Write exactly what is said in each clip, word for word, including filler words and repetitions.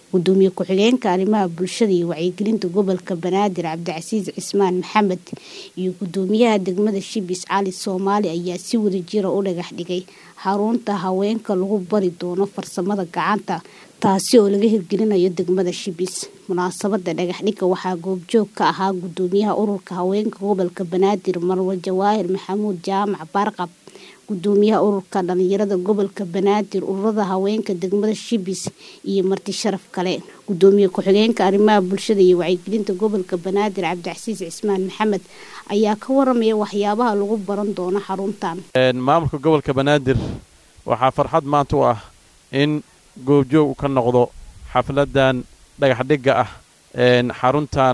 gudoomiye ku-xigeenka arrimaha bulshada iyo wacyigelinta gobolka Banaadir Cabdicasiis Cismaan Maxamed iyo gudoomiyaha degmada Shibis Cali Soomaali ayaa si wadajir ah u dhagax dhigay xarunta haweenka lagu bari doono farsamada gacanta taasi oo laga hirgelinayo degmada Shibis. Munaasabada dhagax dhigga waxaa goobjoog ka ahaa gudoomiyaha ururka haweenka gobolka Banaadir Marwo Jawaahir Maxamuud Jaamac Barqab, gudoomiyaha ururka dhalinyarada gobolka Banaadir ururada haweenka degmada Shibis iyo marti sharaf kale. Gudoomiye ku-xigeenka arrimaha bulshada iyo wacyigelinta gobolka Banaadir Cabdicasiis Cismaan Maxamed ayaa ka waramaya waxyaabaha lagu baran doono xaruntan. maamulka gobolka Banaadir waxaa farxad maanta u ah in goobjoog ka noqdo xafladan dhagax dhigga ah een xaruntan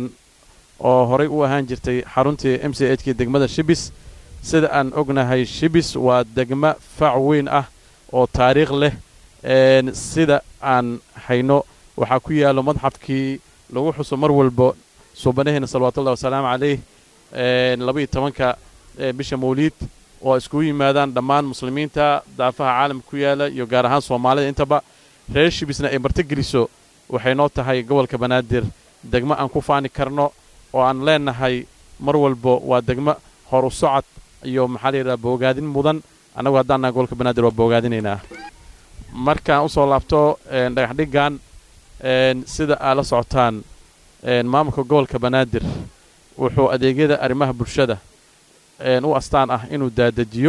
oo horey u ahaan jirtay xaruntii M C H ka degmada Shibis. sida aan ognahay Shibis waa degmo fac weyn ah oo taariikh leh een sida aan hayno waxa ku yaalo madxafkii lagu xuso mar walba suubanaheena sallallahu alayhi wasallam alayhi een laba iyo tobanka bisha Mawlid oo isku yimaadaan dhammaan muslimiinta daafaha caalamka ku yaala iyo gaar ahaan Soomaalida intaba reer Shibisna ay martigeliso waxay noo tahay gobolka Banaadir degmo aan ku faani karno oo aan leenahay mar walba waa degmo horu socod iyo maxaa la yiraahdaa boogaadin mudan anagu haddana gobolka Banaadir waa boogaadinaynaa. markaan u soo laabto een dhagax dhigan een sida aad la socotaan een maamulka gobolka Banaadir wuxuu adeegyada arrimaha bulshada een u astaan ah inuu daadajiyo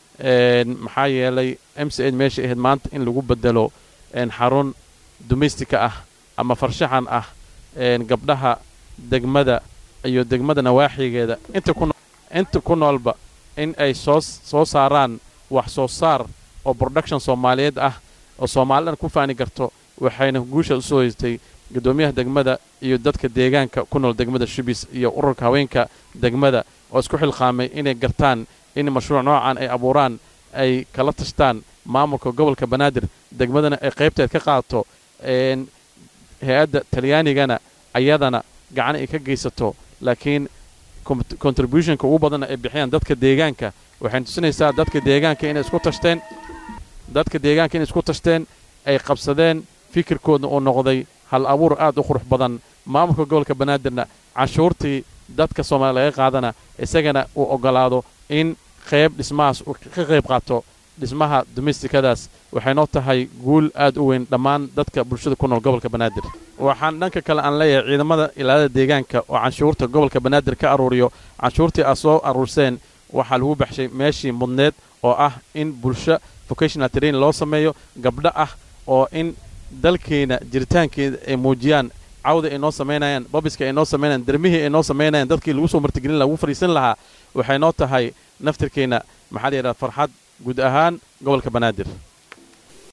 een maxaa yeelay M C H meesha ahayd maanta in lagu bedelo een xarun domestic ah ama farshaxan ah een gabdhaha degmada iyo degmada nawaaxigeeda inta ku inta ku noolba in ay soo soo saaraan wax soo saar oo production Soomaaliyeed ah oo Soomaaliland ku faani karto waxayna guusha u soo haystay gudoomiyaha degmada iyo dadka deegaanka ku nool degmada Shibis iyo ururka haweenka degmada oo isku xilqaamay inay gartaan in mashruuc noocan ay abuuraan ay kala tashtaan maamulka gobolka Banaadir degmadana ay qaybteed ka qaato een hay'adda Talyaanigana ayadana gacan ay ka geysato laakiin contribution-ka ugu badan ay bixiyaan dadka deegaanka waxay tusinaysaa dadka deegaanka inay isku tashteen dadka deegaanka inay isku tashteen ay qabsadeen fikirkooda oo noqday hal abuur aad u qurux badan maamulka gobolka Banaadirna cashuurtii dadka Soomaaliyeed laga qaadana isagana uu ogolaado in qayb dhismahaas uu ka qayb qaato dhismaha domesticadaas waxay noo tahay guul aad u weyn dhammaan dadka bulshada ku nool gobolka Banaadir. waxaan dhanka kale aan leeyahay ciidamada ilaalada deegaanka oo canshuurta gobolka Banaadir ka aruuriyo canshuurtii ay soo aruurseen waxa lagu baxshay meeshii mudneed oo ah in bulsho vocational training loo sameeyo gabdha ah oo in dalkeena jiritaankeeda ay muujiyaan cawda ay noo sameynayaan babiska ay noo sameynayaan darmihii ay noo sameynayaan dadkii lagu soo martigelin lagu fariisan lahaa waxay noo tahay naftirkeena maxaa la yiraahdaa farxad guud ahaan gobolka Banaadir.